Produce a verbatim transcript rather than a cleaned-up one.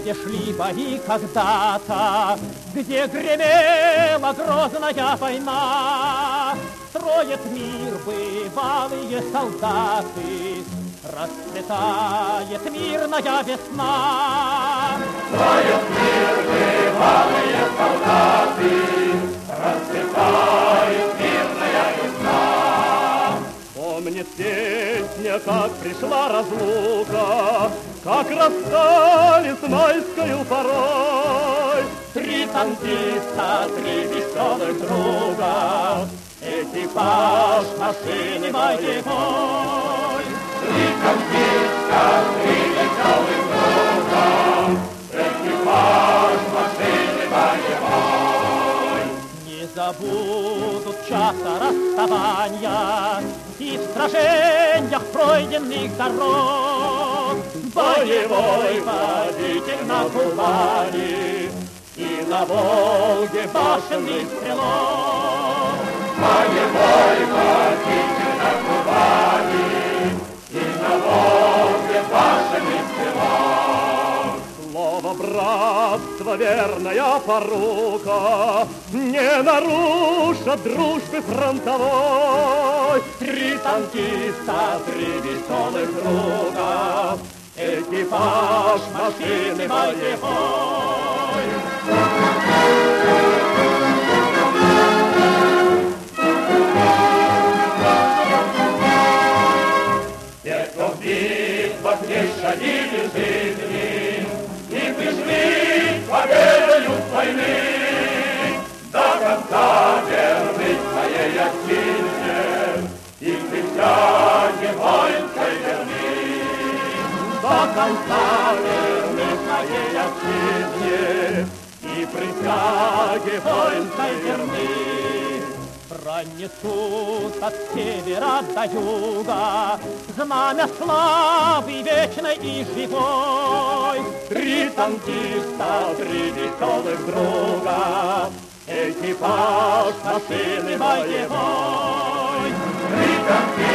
где шли бои когда-то, где гремела грозная война. Строят мир бывалые солдаты, расцветает мирная весна. Строят мир бывалые солдаты, расцветает мирная весна. Помнит песня, как пришла разлука, как расстались майскою порой. Три танкиста, три веселых друга, экипаж машины боевой. Три танкиста, три веселых друга, экипаж машины боевой. Не забудут часа расставания и в сражениях пройденных дорог. Боевой водитель на Кубани и на Волге башенный стрелок. Боевой водитель на Кубани и на Волге башенный стрелок. Слово братства, верная порука, не нарушат дружбы фронтовой. Три танкиста, три веселых друга, экипаж машины боевой. Те, кто в битвах не щадили жизни и пришли победою с войны, до конца верны своей отчизне и присяге воинской верны. До конца верны своей отчизне и присяге воинской верны. Пронесут от севера до юга знамя славы вечной и живой. Три танкиста, три веселых друга, экипаж машины боевой. Три танкиста,